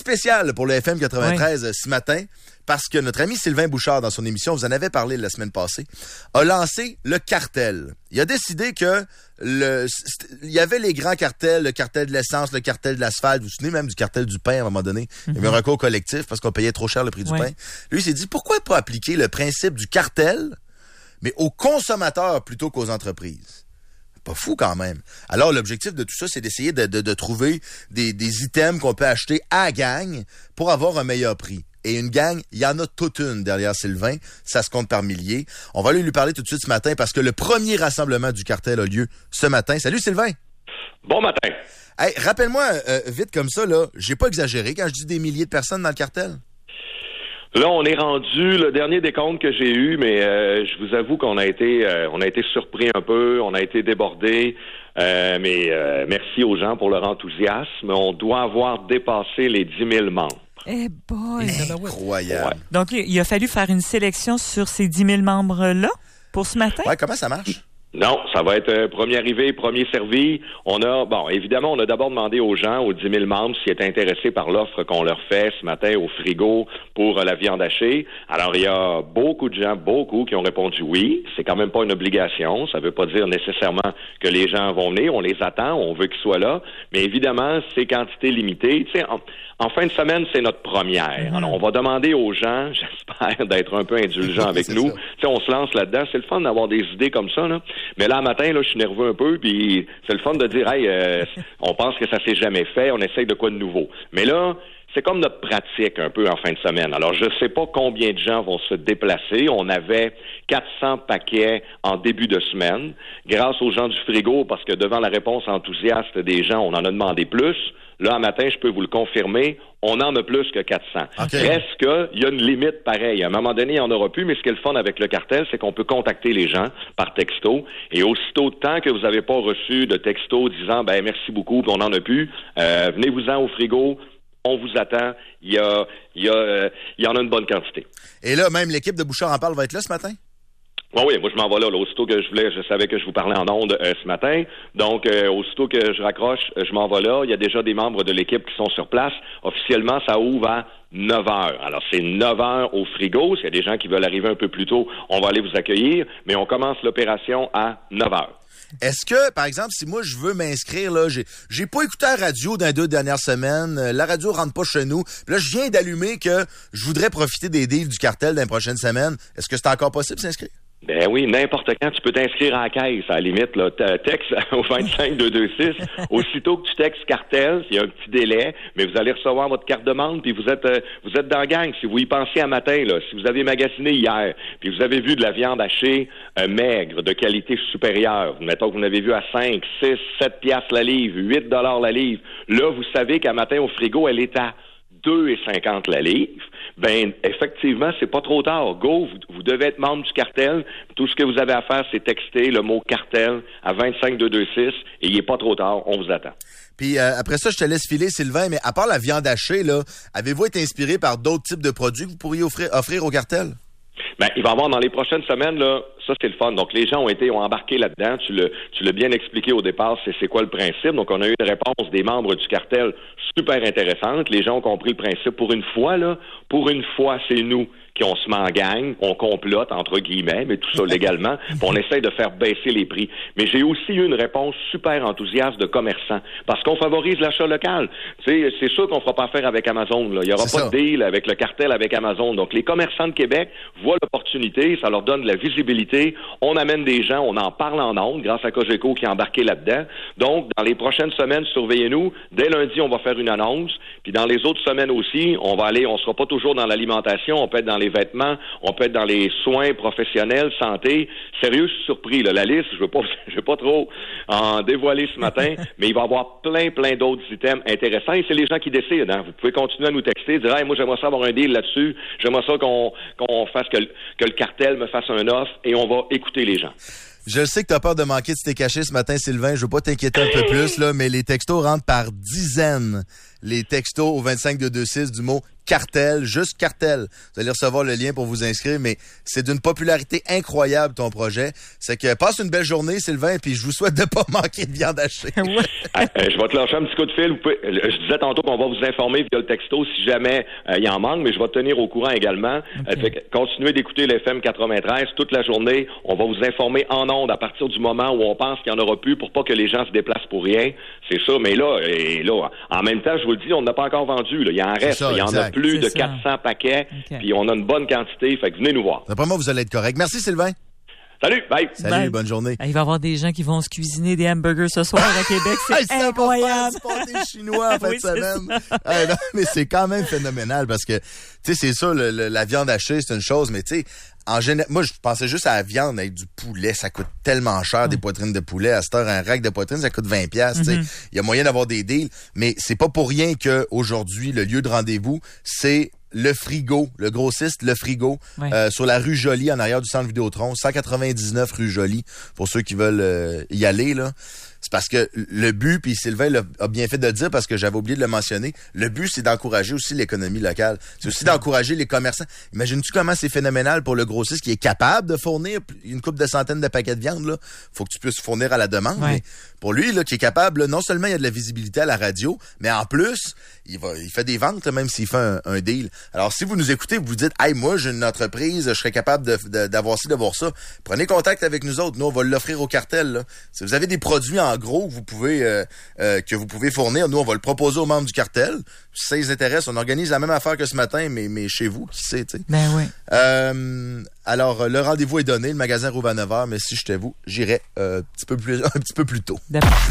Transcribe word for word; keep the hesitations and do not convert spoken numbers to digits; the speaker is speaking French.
spécial pour le F M quatre-vingt-treize oui. ce matin, parce que notre ami Sylvain Bouchard, dans son émission, vous en avez parlé la semaine passée, a lancé le cartel. Il a décidé que le, il y avait les grands cartels, le cartel de l'essence, le cartel de l'asphalte, vous vous souvenez même du cartel du pain à un moment donné. Mm-hmm. Il y avait un recours collectif parce qu'on payait trop cher le prix du oui. pain. Lui, il s'est dit, pourquoi pas appliquer le principe du cartel, mais aux consommateurs plutôt qu'aux entreprises? Pas fou quand même. Alors, l'objectif de tout ça, c'est d'essayer de, de, de trouver des, des items qu'on peut acheter à gang pour avoir un meilleur prix. Et une gang, il y en a toute une derrière Sylvain. Ça se compte par milliers. On va aller lui parler tout de suite ce matin parce que le premier rassemblement du cartel a lieu ce matin. Salut Sylvain! Bon matin! Hey, rappelle-moi, euh, vite comme ça, là, j'ai pas exagéré quand je dis des milliers de personnes dans le cartel? Là, on est rendu, le dernier décompte que j'ai eu, mais euh, je vous avoue qu'on a été euh, on a été surpris un peu, on a été débordés, euh, mais euh, merci aux gens pour leur enthousiasme. On doit avoir dépassé les dix mille membres. Eh boy! Incroyable. Ouais. Donc, il a fallu faire une sélection sur ces dix mille membres-là pour ce matin? Ouais, comment ça marche? Non, ça va être euh, premier arrivé, premier servi. On a, bon, évidemment, on a d'abord demandé aux gens, aux dix mille membres, s'ils étaient intéressés par l'offre qu'on leur fait ce matin au frigo pour euh, la viande hachée. Alors, il y a beaucoup de gens, beaucoup, qui ont répondu oui. C'est quand même pas une obligation. Ça veut pas dire nécessairement que les gens vont venir. On les attend, on veut qu'ils soient là. Mais évidemment, c'est quantité limitée. Tu sais, en, en fin de semaine, c'est notre première. Mm-hmm. Alors, on va demander aux gens, j'espère, d'être un peu indulgents avec nous. Tu sais, on se lance là-dedans. C'est le fun d'avoir des idées comme ça, là. Mais là, matin, là, je suis nerveux un peu, puis c'est le fun de dire, hey, euh, on pense que ça s'est jamais fait, on essaye de quoi de nouveau. Mais là, c'est comme notre pratique un peu en fin de semaine. Alors, je sais pas combien de gens vont se déplacer. On avait quatre cents paquets en début de semaine. Grâce aux gens du frigo, parce que devant la réponse enthousiaste des gens, on en a demandé plus. Là, un matin, je peux vous le confirmer, on en a plus que quatre cents. Okay. Reste qu'il y a une limite pareille. À un moment donné, il n'y en aura plus, mais ce qui est le fun avec le cartel, c'est qu'on peut contacter les gens par texto. Et aussitôt, tant que vous n'avez pas reçu de texto disant, ben merci beaucoup, puis on n'en a plus, euh, venez-vous-en au frigo, on vous attend. Il y a, il y a, euh, il y en a une bonne quantité. Et là, même l'équipe de Bouchard en parle va être là ce matin? Oui, oui, moi je m'en vais là, là. Aussitôt que je voulais, je savais que je vous parlais en ondes euh, ce matin. Donc, euh, aussitôt que je raccroche, je m'en vais là. Il y a déjà des membres de l'équipe qui sont sur place. Officiellement, ça ouvre à neuf heures. Alors, c'est neuf heures au frigo. S'il y a des gens qui veulent arriver un peu plus tôt, on va aller vous accueillir. Mais on commence l'opération à neuf heures. Est-ce que, par exemple, si moi je veux m'inscrire, là, j'ai j'ai pas écouté la radio dans les deux dernières semaines, la radio rentre pas chez nous, puis là, je viens d'allumer que je voudrais profiter des deals du cartel dans les prochaines semaines. Est-ce que c'est encore possible de s'inscrire? Ben oui, n'importe quand, tu peux t'inscrire à la caisse, à la limite, là, texte au vingt-cinq deux deux six. Aussitôt que tu textes cartel, il y a un petit délai, mais vous allez recevoir votre carte de membre, puis vous êtes euh, vous êtes dans la gang. Si vous y pensez à matin, là, si vous avez magasiné hier, puis vous avez vu de la viande hachée euh, maigre, de qualité supérieure, mettons que vous l'avez vu à cinq, six, sept piastres la livre, huit dollars la livre, là, vous savez qu'à matin au frigo, elle est à deux cinquante la livre, ben effectivement, c'est pas trop tard. Go, vous, vous devez être membre du cartel. Tout ce que vous avez à faire, c'est texter le mot cartel à vingt-cinq deux deux six et il est pas trop tard, on vous attend. Puis euh, après ça, je te laisse filer, Sylvain, mais à part la viande hachée, là, avez-vous été inspiré par d'autres types de produits que vous pourriez offrir, offrir au cartel? Ben, il va y avoir dans les prochaines semaines, là, ça c'est le fun. Donc les gens ont été, ont embarqué là-dedans. Tu le, tu l'as bien expliqué au départ, c'est, c'est quoi le principe. Donc on a eu une réponse des membres du cartel super intéressante. Les gens ont compris le principe. Pour une fois, là, pour une fois, c'est nous qui on se met en gang, on complote, entre guillemets, mais tout ça légalement, puis on essaie de faire baisser les prix. Mais j'ai aussi eu une réponse super enthousiaste de commerçants, parce qu'on favorise l'achat local. Tu sais, c'est sûr qu'on fera pas affaire avec Amazon, là. Il y aura c'est pas ça. De deal avec le cartel avec Amazon. Donc, les commerçants de Québec voient l'opportunité, ça leur donne de la visibilité. On amène des gens, on en parle en ondes, grâce à Cogeco qui est embarqué là-dedans. Donc, dans les prochaines semaines, surveillez-nous. Dès lundi, on va faire une annonce. Puis dans les autres semaines aussi, on va aller, on sera pas toujours dans l'alimentation, on peut être dans les vêtements, on peut être dans les soins professionnels, santé. Sérieux, je suis surpris, là. La liste, je veux pas, je veux pas trop en dévoiler ce matin, mais il va y avoir plein, plein d'autres items intéressants et c'est les gens qui décident, hein. Vous pouvez continuer à nous texter, dire, hey, moi, j'aimerais ça avoir un deal là-dessus, j'aimerais ça qu'on, qu'on fasse que, que le cartel me fasse un offre et on va écouter les gens. Je sais que tu as peur de manquer de t'es caché ce matin, Sylvain. Je veux pas t'inquiéter un peu plus, là, mais les textos rentrent par dizaines. les textos au vingt-cinq deux deux six du mot cartel, juste cartel. Vous allez recevoir le lien pour vous inscrire, mais c'est d'une popularité incroyable ton projet. C'est que passe une belle journée, Sylvain, puis je vous souhaite de pas manquer de viande hachée. euh, je vais te lâcher un petit coup de fil. Vous pouvez, je disais tantôt qu'on va vous informer via le texto si jamais il euh, y en manque, mais je vais te tenir au courant également. Okay. Euh, fait que continuez d'écouter l'F M quatre-vingt-treize toute la journée. On va vous informer en ondes à partir du moment où on pense qu'il n'y en aura plus pour pas que les gens se déplacent pour rien. C'est ça, mais là, et là, en même temps, je vous le dis, on n'a pas encore vendu. Là. Il en reste. Il y en a plus de quatre cents paquets, okay. Puis on a une bonne quantité, fait que venez nous voir. D'après moi, vous allez être correct. Merci, Sylvain. Salut, bye. Salut, bye. Bonne journée. Il va y avoir des gens qui vont se cuisiner des hamburgers ce soir à Québec. C'est hey, incroyable. Ça va faire du pâté chinois en fin oui, de semaine. Hey, non, mais c'est quand même phénoménal parce que, tu sais, c'est ça, le, le, la viande hachée, c'est une chose, mais tu sais, en général, moi, je pensais juste à la viande avec du poulet. Ça coûte tellement cher, mm. des poitrines de poulet. À cette heure, un rack de poitrines, ça coûte vingt piastres. Mm-hmm. Il y a moyen d'avoir des deals, mais c'est pas pour rien qu'aujourd'hui, le lieu de rendez-vous, c'est Le Frigo, le grossiste Le Frigo, oui. euh, sur la rue Joly, en arrière du centre Vidéotron, cent quatre-vingt-dix-neuf rue Joly, pour ceux qui veulent euh, y aller, là. C'est parce que le but, puis Sylvain l'a, a bien fait de le dire parce que j'avais oublié de le mentionner, le but, c'est d'encourager aussi l'économie locale. C'est aussi d'encourager les commerçants. Imagines-tu comment c'est phénoménal pour le grossiste qui est capable de fournir une couple de centaines de paquets de viande, là. Faut que tu puisses fournir à la demande. Ouais. Mais pour lui, là, qui est capable, là, non seulement il y a de la visibilité à la radio, mais en plus, il va, il fait des ventes, là, même s'il fait un, un deal. Alors, si vous nous écoutez, vous vous dites, hey, moi, j'ai une entreprise, je serais capable de, de, d'avoir ci, d'avoir ça. Prenez contact avec nous autres. Nous, on va l'offrir au cartel, là. Si vous avez des produits en gros que vous pouvez euh, euh, que vous pouvez fournir, nous on va le proposer aux membres du cartel. Si ça les intéresse, on organise la même affaire que ce matin, mais, mais chez vous, qui sait, tu sais. Ben oui. Euh, alors le rendez-vous est donné, le magasin rouvre à neuf heures, mais si j'étais vous, j'irais euh, un petit peu plus un petit peu plus tôt. D'accord.